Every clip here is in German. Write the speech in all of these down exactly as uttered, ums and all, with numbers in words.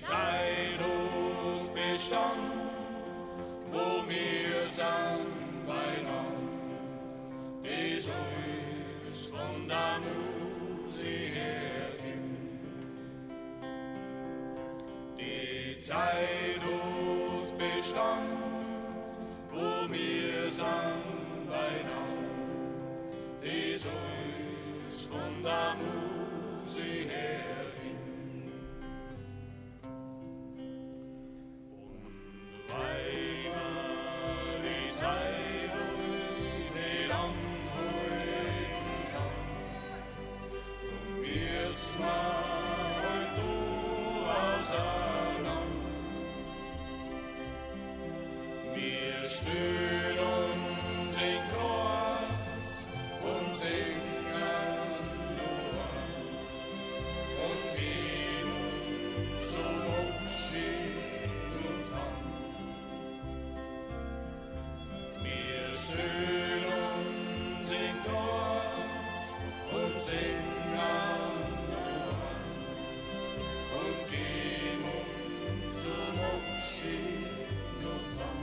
Zeit und Bestand, wo wir sind beieinander, bis uns von der Musik herkommt. Die Zeit und Bestand, wo wir sind beieinander, bis uns von der Musik herkommt. Wir stehen uns in Kreuz und singen nur eins und gehen uns zum Abschied und Hand. Wir stehen uns in Kreuz und singen nur eins und gehen uns zum Abschied und Hand.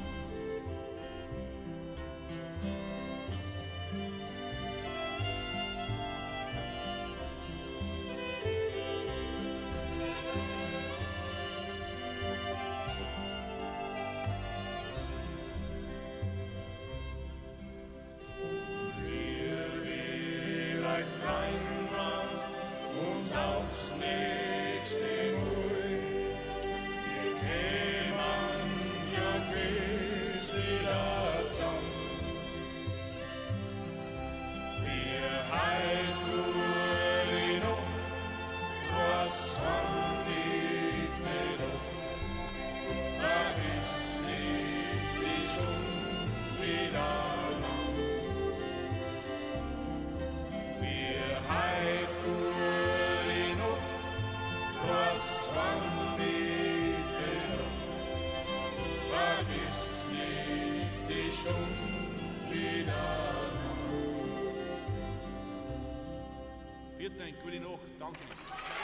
Uns aufs nächste Mal. Wir kämen ja gewiss wieder zusammen. Wir halt gute Nacht, was haben nicht mehr da. Vergiss nicht die Stunde wieder. Vergiss nicht die Stunde wieder. Vielen Dank, gute Nacht, danke.